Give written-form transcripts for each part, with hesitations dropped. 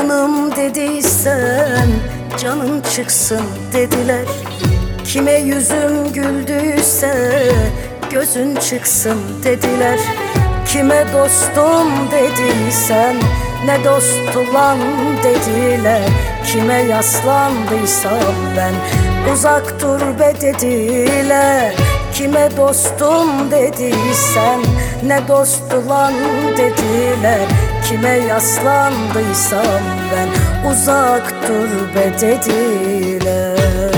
yakınım dediysen canın çıksın dediler. Kime yüzüm güldüyse gözün çıksın dediler. Kime dostum dediysen ne dost ulan dediler. Kime yaslandıysam ben uzak dur be dediler. Kime dostum dediysen ne dost ulan dediler. Kime yaslandıysam ben uzak dur be dediler.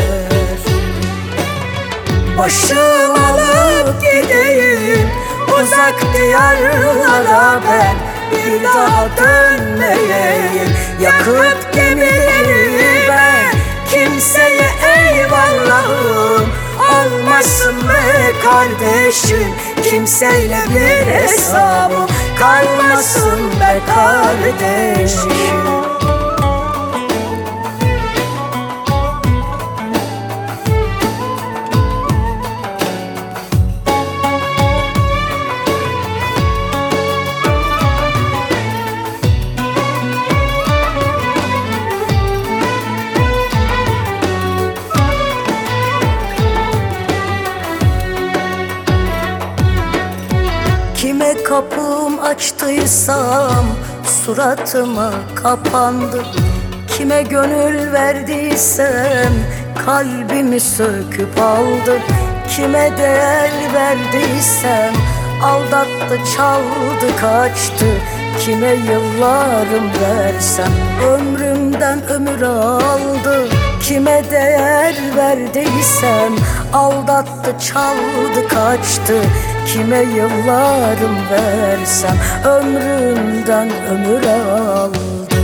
Başım alıp gideyim uzak diyarlara ben bir daha dönmeyeyim. Yakıp gemileri ben kimseye eyvallahım olmasın be kardeşim. Kimseyle bir hesabım kalmasın be kardeşim. Kime kapım açtıysam suratıma kapandı. Kime gönül verdiysem kalbimi söküp aldı. Kime değer verdiysem aldattı, çaldı, kaçtı. Kime yıllarım versem ömrümden ömür aldı. Kime değer verdiysem aldattı, çaldı, kaçtı. Kime yıllarım versem ömrümden ömür aldı.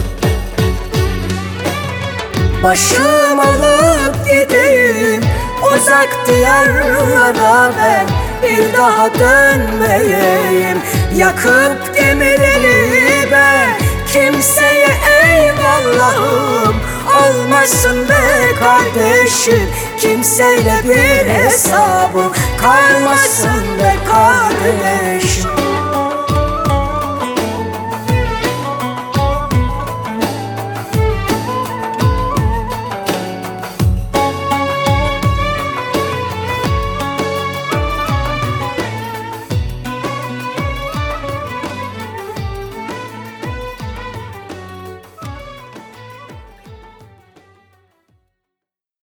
Başım alıp gideyim uzak diyarlara ben bir daha dönmeyeyim. Yakıp gemileri ben kimseye eyvallahım olmasın be kardeşim. Kimseyle bir hesabım kalmasın be kardeşim.